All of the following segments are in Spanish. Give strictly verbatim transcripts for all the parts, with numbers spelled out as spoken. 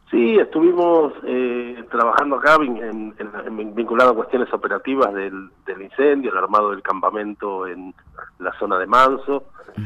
Sí, estuvimos eh, trabajando acá vin- en, en, en- vinculado a cuestiones operativas del, del incendio, el armado del campamento en la zona de Manso.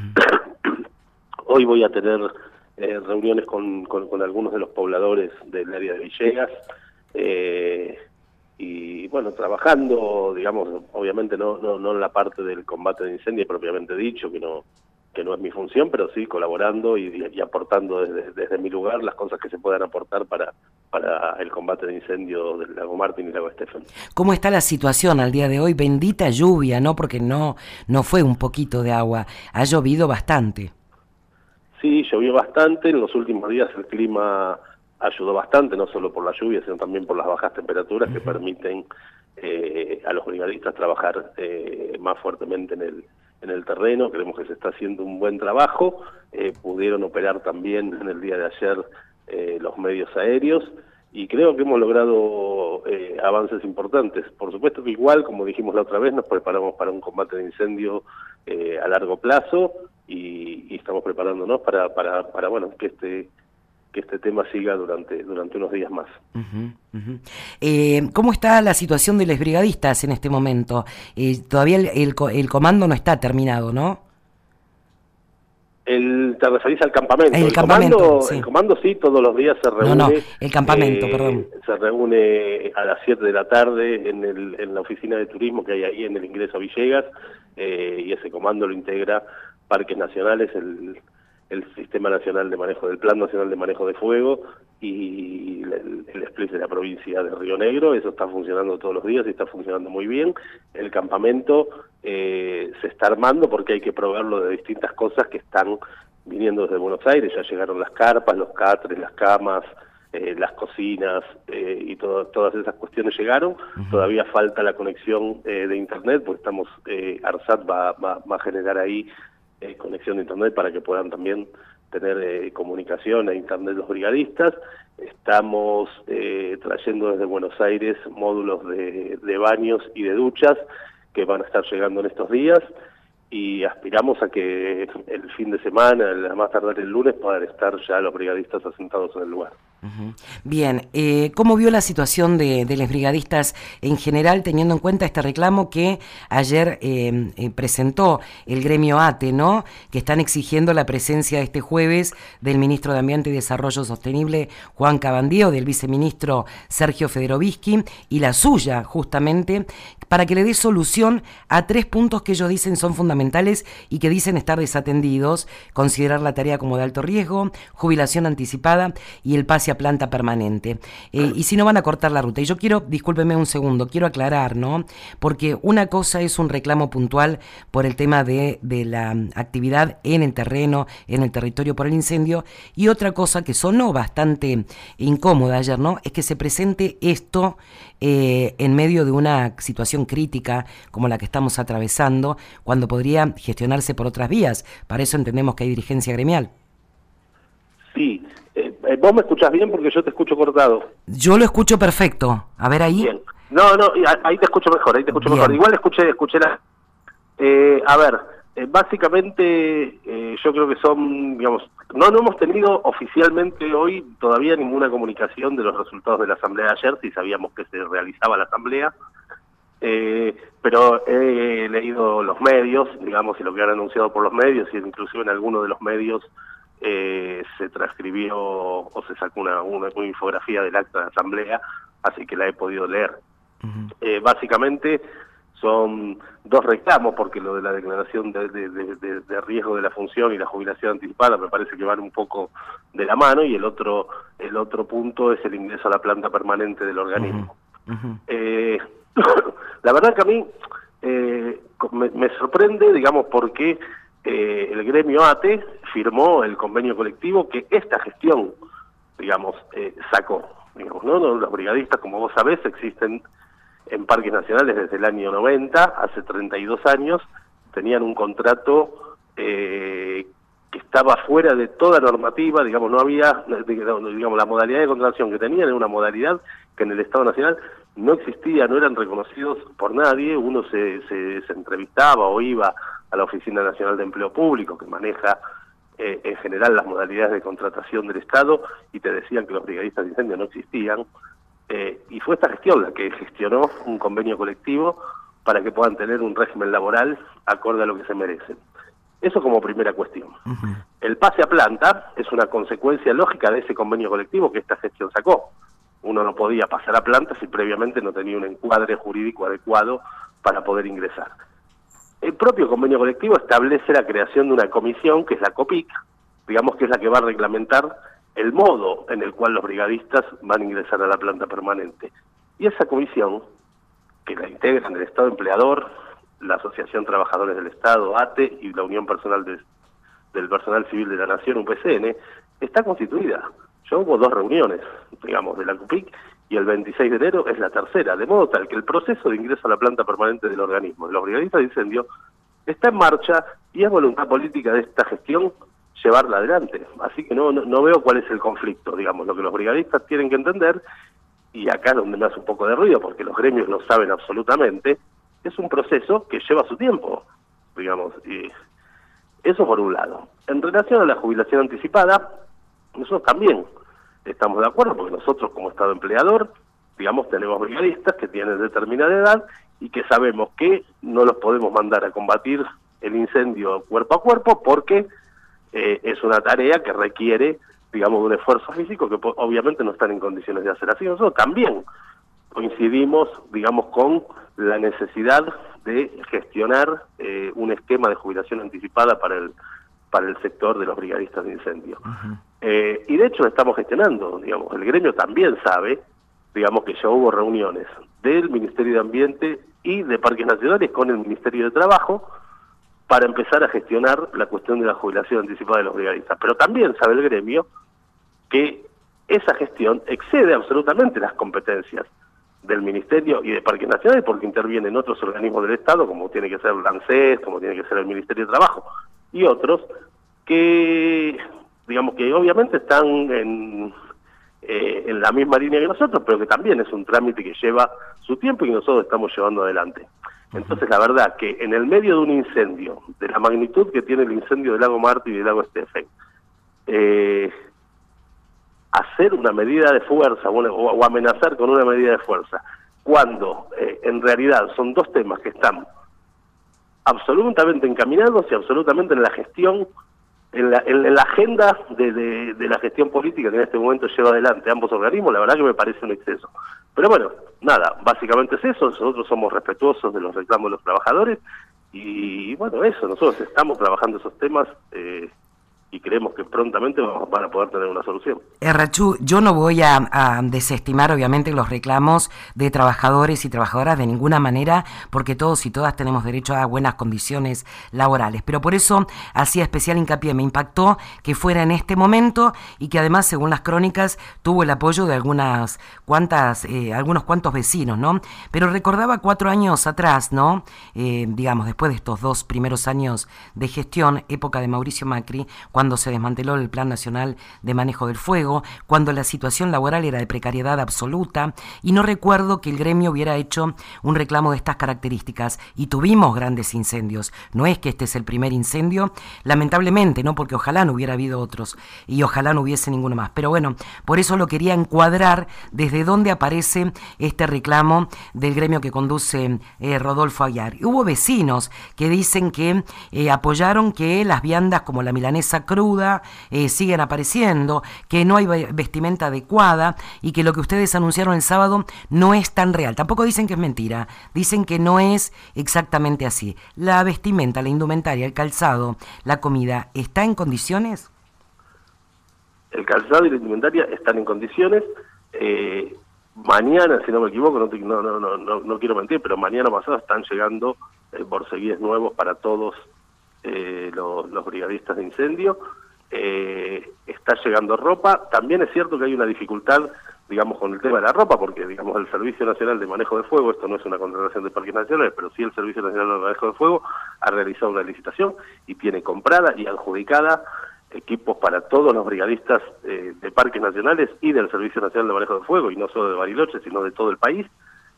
Hoy voy a tener eh, reuniones con, con, con algunos de los pobladores del área de Villegas, eh, y bueno, trabajando, digamos, obviamente no, no, no en la parte del combate de incendio propiamente dicho, que no que no es mi función, pero sí colaborando y, y aportando desde, desde mi lugar las cosas que se puedan aportar para, para el combate de incendio del lago Martín y lago Estefan. ¿Cómo está la situación al día de hoy? Bendita lluvia, ¿no? Porque no, no fue un poquito de agua, ha llovido bastante. Sí, llovió bastante, en los últimos días el clima ayudó bastante, no solo por la lluvia, sino también por las bajas temperaturas que Uh-huh. permiten eh, a los brigadistas trabajar eh, más fuertemente en el, en el terreno. Creemos que se está haciendo un buen trabajo, eh, pudieron operar también en el día de ayer eh, los medios aéreos, y creo que hemos logrado eh, avances importantes. Por supuesto que igual, como dijimos la otra vez, nos preparamos para un combate de incendio eh, a largo plazo, y, y estamos preparándonos para, para, para bueno, que este que este tema siga durante durante unos días más. Uh-huh, uh-huh. Eh, ¿Cómo está la situación de los brigadistas en este momento? Eh, todavía el, el, el comando no está terminado, ¿no? El, te referís al campamento. El El campamento, comando, el sí. comando sí, todos los días se No, no, reúne, el campamento, eh, perdón. se reúne a las siete de la tarde en, el, en la oficina de turismo que hay ahí en el ingreso a Villegas, eh, y ese comando lo integra Parques Nacionales, el, el Sistema Nacional de Manejo del Plan Nacional de Manejo de Fuego y el, el split de la provincia de Río Negro. Eso está funcionando todos los días y está funcionando muy bien. El campamento eh, se está armando porque hay que probarlo de distintas cosas que están viniendo desde Buenos Aires. Ya llegaron las carpas, los catres, las camas, eh, las cocinas, eh, y todo, todas esas cuestiones llegaron. Uh-huh. Todavía falta la conexión eh, de internet, porque estamos, eh, ARSAT va, va, va a generar ahí eh, conexión de internet para que puedan también tener eh, comunicación a internet los brigadistas. Estamos eh, trayendo desde Buenos Aires módulos de, de baños y de duchas que van a estar llegando en estos días, y aspiramos a que el fin de semana, a más tardar el lunes, puedan estar ya los brigadistas asentados en el lugar. Uh-huh. Bien, eh, ¿cómo vio la situación de, de los brigadistas en general, teniendo en cuenta este reclamo que ayer eh, eh, presentó el gremio ATE, ¿no? Que están exigiendo la presencia este jueves del ministro de Ambiente y Desarrollo Sostenible, Juan Cabandier, del viceministro Sergio Federovisky, y la suya, justamente, para que le dé solución a tres puntos que ellos dicen son fundamentales y que dicen estar desatendidos: considerar la tarea como de alto riesgo, jubilación anticipada y el pase a planta permanente. Eh, y si no, van a cortar la ruta. Y yo quiero, discúlpeme un segundo, quiero aclarar, ¿no? Porque una cosa es un reclamo puntual por el tema de, de la actividad en el terreno, en el territorio por el incendio, y otra cosa que sonó bastante incómoda ayer, ¿no? Es que se presente esto eh, en medio de una situación crítica como la que estamos atravesando, cuando podría gestionarse por otras vías. Para eso entendemos que hay dirigencia gremial. Sí. Eh, ¿Vos me escuchás bien? Porque yo te escucho cortado. Yo lo escucho perfecto. A ver ahí. Bien. No, no, ahí te escucho mejor, ahí te escucho Bien. mejor. Igual escuché, escuché la... Eh, a ver, eh, básicamente eh, yo creo que son, digamos, no, no hemos tenido oficialmente hoy todavía ninguna comunicación de los resultados de la asamblea de ayer, si sabíamos que se realizaba la asamblea, eh, pero he leído los medios, digamos, y lo que han anunciado por los medios, y inclusive en algunos de los medios eh, se transcribió o se sacó una, una, una infografía del acta de asamblea, así que la he podido leer. Uh-huh. Eh, básicamente son dos reclamos, porque lo de la declaración de, de, de, de, de riesgo de la función y la jubilación anticipada me parece que van un poco de la mano, y el otro el otro punto es el ingreso a la planta permanente del organismo. Uh-huh. Uh-huh. Eh, la verdad que a mí eh, me, me sorprende, digamos, porque eh, el gremio ATE firmó el convenio colectivo que esta gestión, digamos, eh, sacó. Digamos, ¿no? Los brigadistas, como vos sabés, existen en parques nacionales desde el año noventa, hace treinta y dos años, tenían un contrato eh, que estaba fuera de toda normativa, digamos, no había, digamos, la modalidad de contratación que tenían era una modalidad que en el Estado Nacional no existía, no eran reconocidos por nadie. Uno se, se, se entrevistaba o iba a la Oficina Nacional de Empleo Público, que maneja eh, en general las modalidades de contratación del Estado y te decían que los brigadistas de incendio no existían. Eh, y fue esta gestión la que gestionó un convenio colectivo para que puedan tener un régimen laboral acorde a lo que se merecen. Eso como primera cuestión. Uh-huh. El pase a planta es una consecuencia lógica de ese convenio colectivo que esta gestión sacó. Uno no podía pasar a planta si previamente no tenía un encuadre jurídico adecuado para poder ingresar. El propio convenio colectivo establece la creación de una comisión, que es la COPIC, digamos que es la que va a reglamentar el modo en el cual los brigadistas van a ingresar a la planta permanente. Y esa comisión, que la integran el Estado Empleador, la Asociación Trabajadores del Estado, A T E, y la Unión Personal de, del Personal Civil de la Nación, U P C N, está constituida. Ya hubo dos reuniones, digamos, de la COPIC, y el veintiséis de enero es la tercera, de modo tal que el proceso de ingreso a la planta permanente del organismo de los brigadistas de incendio está en marcha y es voluntad política de esta gestión llevarla adelante. Así que no, no, no veo cuál es el conflicto, digamos, lo que los brigadistas tienen que entender, y acá es donde me hace un poco de ruido, porque los gremios lo saben absolutamente, es un proceso que lleva su tiempo, digamos, y eso por un lado. En relación a la jubilación anticipada, nosotros también estamos de acuerdo, porque nosotros como Estado empleador, digamos, tenemos brigadistas que tienen determinada edad y que sabemos que no los podemos mandar a combatir el incendio cuerpo a cuerpo porque eh, es una tarea que requiere, digamos, de un esfuerzo físico que obviamente no están en condiciones de hacer. Así nosotros también coincidimos, digamos, con la necesidad de gestionar eh, un esquema de jubilación anticipada para el para el sector de los brigadistas de incendio. Uh-huh. Eh, y de hecho estamos gestionando, digamos, el gremio también sabe, digamos, que ya hubo reuniones del Ministerio de Ambiente y de Parques Nacionales con el Ministerio de Trabajo para empezar a gestionar la cuestión de la jubilación anticipada de los brigadistas. Pero también sabe el gremio que esa gestión excede absolutamente las competencias del Ministerio y de Parques Nacionales porque intervienen otros organismos del Estado, como tiene que ser el ANSES, como tiene que ser el Ministerio de Trabajo, y otros que, digamos, que obviamente están en, eh, en la misma línea que nosotros, pero que también es un trámite que lleva su tiempo y que nosotros estamos llevando adelante. Entonces, la verdad que en el medio de un incendio, de la magnitud que tiene el incendio del lago Mártir y del lago Stephen, eh, hacer una medida de fuerza o, o amenazar con una medida de fuerza, cuando eh, en realidad son dos temas que están absolutamente encaminados y absolutamente en la gestión, en la, en, en la agenda de, de, de la gestión política que en este momento lleva adelante ambos organismos, la verdad que me parece un exceso. Pero bueno, nada, básicamente es eso, nosotros somos respetuosos de los reclamos de los trabajadores y bueno, eso, nosotros estamos trabajando esos temas eh, y creemos que prontamente vamos, van a poder tener una solución. Errachú, yo no voy a, a desestimar obviamente los reclamos de trabajadores y trabajadoras de ninguna manera, porque todos y todas tenemos derecho a buenas condiciones laborales, pero por eso hacía especial hincapié, me impactó que fuera en este momento y que además, según las crónicas, tuvo el apoyo de algunas cuantas, eh, algunos cuantos vecinos, ¿no? Pero recordaba cuatro años atrás, ¿no? Eh, digamos, después de estos dos primeros años de gestión, época de Mauricio Macri, cuando se desmanteló el Plan Nacional de Manejo del Fuego, cuando la situación laboral era de precariedad absoluta, y no recuerdo que el gremio hubiera hecho un reclamo de estas características, y tuvimos grandes incendios. No es que este es el primer incendio, lamentablemente, no, porque ojalá no hubiera habido otros, y ojalá no hubiese ninguno más. Pero bueno, por eso lo quería encuadrar desde dónde aparece este reclamo del gremio que conduce eh, Rodolfo Aguiar. Hubo vecinos que dicen que eh, apoyaron que las viandas como la milanesa cruda eh, siguen apareciendo, que no hay vestimenta adecuada y que lo que ustedes anunciaron el sábado no es tan real. Tampoco dicen que es mentira, dicen que no es exactamente así. La vestimenta, la indumentaria, el calzado, la comida, ¿está en condiciones? El calzado y la indumentaria están en condiciones. Eh, mañana, si no me equivoco, no, te, no, no, no, no, no quiero mentir, pero mañana pasado están llegando eh, borceguíes nuevos para todos Eh, los, los brigadistas de incendio, eh, está llegando ropa. También es cierto que hay una dificultad, digamos, con el tema de la ropa, porque, digamos, el Servicio Nacional de Manejo de Fuego, esto no es una contratación de Parques Nacionales, pero sí el Servicio Nacional de Manejo de Fuego ha realizado una licitación y tiene comprada y adjudicada equipos para todos los brigadistas eh, de Parques Nacionales y del Servicio Nacional de Manejo de Fuego, y no solo de Bariloche, sino de todo el país.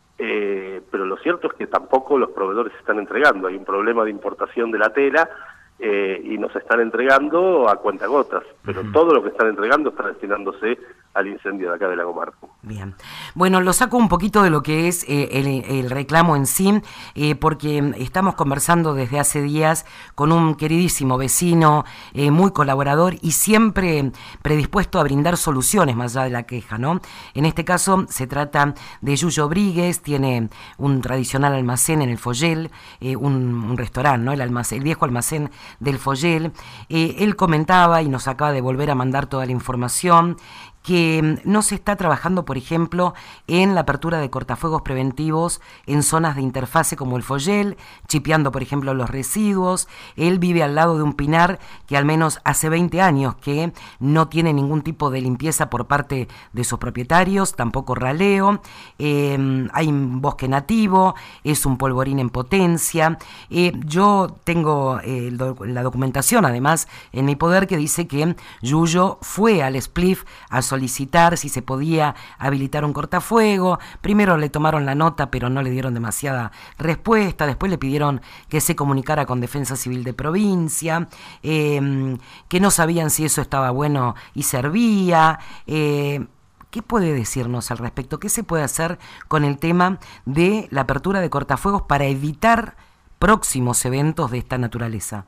Eh, pero lo cierto es que tampoco los proveedores están entregando. Hay un problema de importación de la tela eh, y nos están entregando a cuentagotas, pero uh-huh. todo lo que están entregando está destinándose al incendio de acá de Lago Marco. Bien. Bueno, lo saco un poquito de lo que es eh, el, el reclamo en sí, eh, porque estamos conversando desde hace días con un queridísimo vecino, eh, muy colaborador y siempre predispuesto a brindar soluciones más allá de la queja, ¿no? En este caso se trata de Yuyo Bríguez, tiene un tradicional almacén en el Follel, eh, un, un restaurante, ¿no? El, almacén, el viejo almacén del Follel. Eh, él comentaba y nos acaba de volver a mandar toda la información que no se está trabajando, por ejemplo, en la apertura de cortafuegos preventivos en zonas de interfase como el Follel, chipeando, por ejemplo, los residuos. Él vive al lado de un pinar que al menos hace veinte años que no tiene ningún tipo de limpieza por parte de sus propietarios, tampoco raleo. Eh, hay un bosque nativo, es un polvorín en potencia. Eh, yo tengo eh, la documentación, además, en mi poder, que dice que Yuyo fue al Spliff a solicitar si se podía habilitar un cortafuego. Primero le tomaron la nota, pero no le dieron demasiada respuesta. Después le pidieron que se comunicara con Defensa Civil de Provincia, eh, que no sabían si eso estaba bueno y servía. Eh, ¿Qué puede decirnos al respecto? ¿Qué se puede hacer con el tema de la apertura de cortafuegos para evitar próximos eventos de esta naturaleza?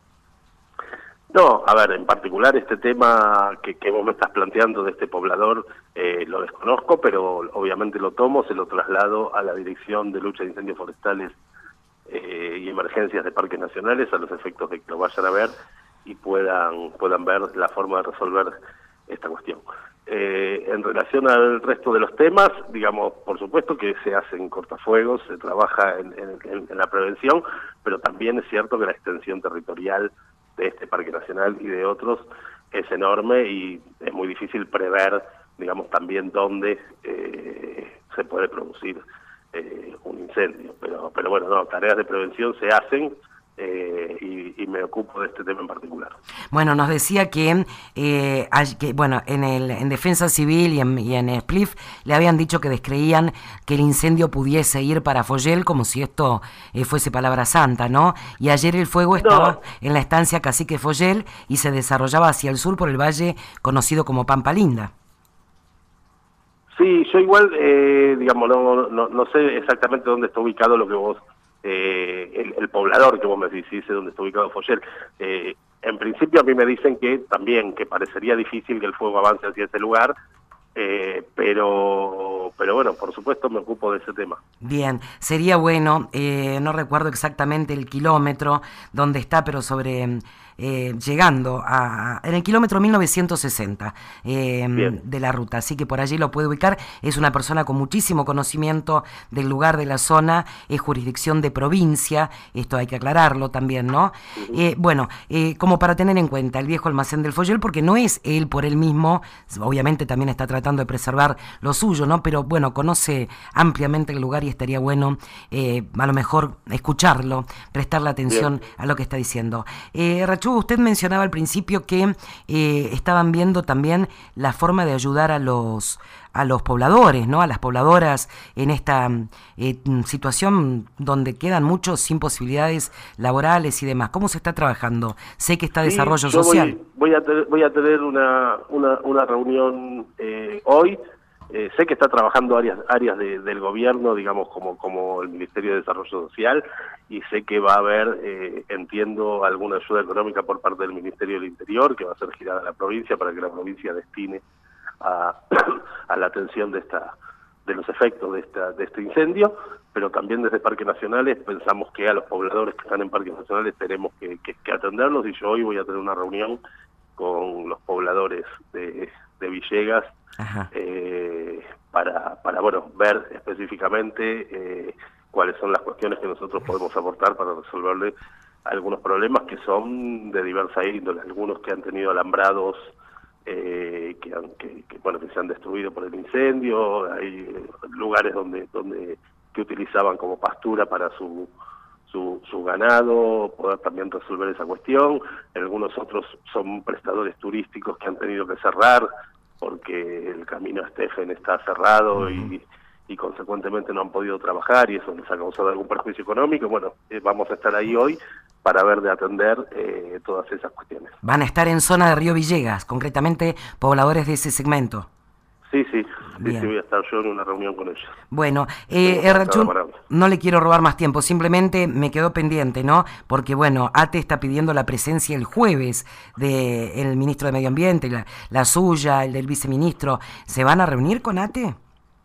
No, a ver, en particular este tema que, que vos me estás planteando de este poblador, eh, lo desconozco, pero obviamente lo tomo, se lo traslado a la Dirección de Lucha de Incendios Forestales eh, y Emergencias de Parques Nacionales, a los efectos de que lo vayan a ver y puedan, puedan ver la forma de resolver esta cuestión. Eh, en relación al resto de los temas, digamos, por supuesto que se hacen cortafuegos, se trabaja en, en, en la prevención, pero también es cierto que la extensión territorial de este Parque Nacional y de otros es enorme y es muy difícil prever, digamos, también dónde eh, se puede producir eh, un incendio. Pero, pero bueno, no, tareas de prevención se hacen eh, y, y me ocupo de este tema en particular. Bueno, nos decía que, eh, hay, que bueno, en el en Defensa Civil y en, y en Spliff le habían dicho que descreían que el incendio pudiese ir para Follel como si esto eh, fuese palabra santa, ¿no? Y ayer el fuego estaba no. en la estancia Cacique Follel y se desarrollaba hacia el sur por el valle conocido como Pampa Linda. Sí, yo igual, eh, digamos, no, no, no sé exactamente dónde está ubicado lo que vos, eh, el, el poblador que vos me decís, sé dónde está ubicado Follel. Eh, en principio a mí me dicen que también, que parecería difícil que el fuego avance hacia ese lugar, eh, pero, pero bueno, por supuesto me ocupo de ese tema. Bien, sería bueno, eh, no recuerdo exactamente el kilómetro donde está, pero sobre... Eh, llegando a en el kilómetro mil novecientos sesenta eh, de la ruta, así que por allí lo puede ubicar. Es una persona con muchísimo conocimiento del lugar, de la zona, es jurisdicción de provincia, esto hay que aclararlo también, ¿no? Uh-huh. Eh, bueno, eh, como para tener en cuenta el viejo almacén del Follel, porque no es él por él mismo, obviamente también está tratando de preservar lo suyo, ¿no? Pero bueno, conoce ampliamente el lugar y estaría bueno eh, a lo mejor escucharlo, prestarle atención Bien. a lo que está diciendo. Eh, Usted mencionaba al principio que eh, estaban viendo también la forma de ayudar a los a los pobladores, ¿no? A las pobladoras en esta eh, situación donde quedan muchos sin posibilidades laborales y demás. ¿Cómo se está trabajando? Sé que está sí, desarrollo social. Voy, voy, a tener, voy a tener una, una, una reunión eh, hoy. Eh, sé que está trabajando áreas áreas de, del gobierno, digamos, como como el Ministerio de Desarrollo Social, y sé que va a haber, eh, entiendo, alguna ayuda económica por parte del Ministerio del Interior, que va a ser girada a la provincia para que la provincia destine a, a la atención de esta de los efectos de esta de este incendio, pero también desde Parques Nacionales pensamos que a los pobladores que están en Parques Nacionales tenemos que, que, que atenderlos, y yo hoy voy a tener una reunión con los pobladores de, de Villegas, eh, para, para bueno, ver específicamente eh, cuáles son las cuestiones que nosotros podemos aportar para resolverle algunos problemas que son de diversa índole, algunos que han tenido alambrados eh, que, han, que, que, bueno, que se han destruido por el incendio, hay lugares donde, donde que utilizaban como pastura para su Su, su ganado, poder también resolver esa cuestión. Algunos otros son prestadores turísticos que han tenido que cerrar porque el camino a Estefen está cerrado uh-huh. y, y consecuentemente no han podido trabajar y eso les ha causado algún perjuicio económico. Bueno, eh, vamos a estar ahí hoy para ver de atender eh, todas esas cuestiones. Van a estar en zona de Río Villegas, concretamente pobladores de ese segmento. Sí, sí, sí, sí, voy a estar yo en una reunión con ellos. Bueno, eh, Errachún, no le quiero robar más tiempo, simplemente me quedó pendiente, ¿no? Porque, bueno, ATE está pidiendo la presencia el jueves del ministro de Medio Ambiente, la, la suya, el del viceministro. ¿Se van a reunir con ATE?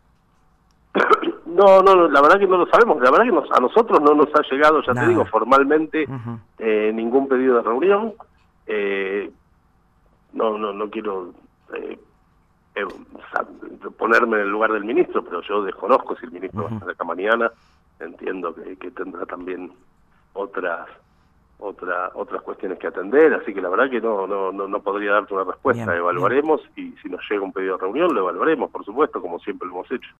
No, no, la verdad que no lo sabemos. La verdad que nos, a nosotros no nos ha llegado, ya Nada. te digo, formalmente uh-huh. eh, ningún pedido de reunión. Eh, no, no, no quiero... Eh, Eh, ponerme en el lugar del ministro, pero yo desconozco si el ministro uh-huh. va a estar acá mañana. Entiendo que, que tendrá también otras otra, otras cuestiones que atender, así que la verdad que no no no, no podría darte una respuesta. Bien, evaluaremos bien. Y si nos llega un pedido de reunión lo evaluaremos, por supuesto, como siempre lo hemos hecho.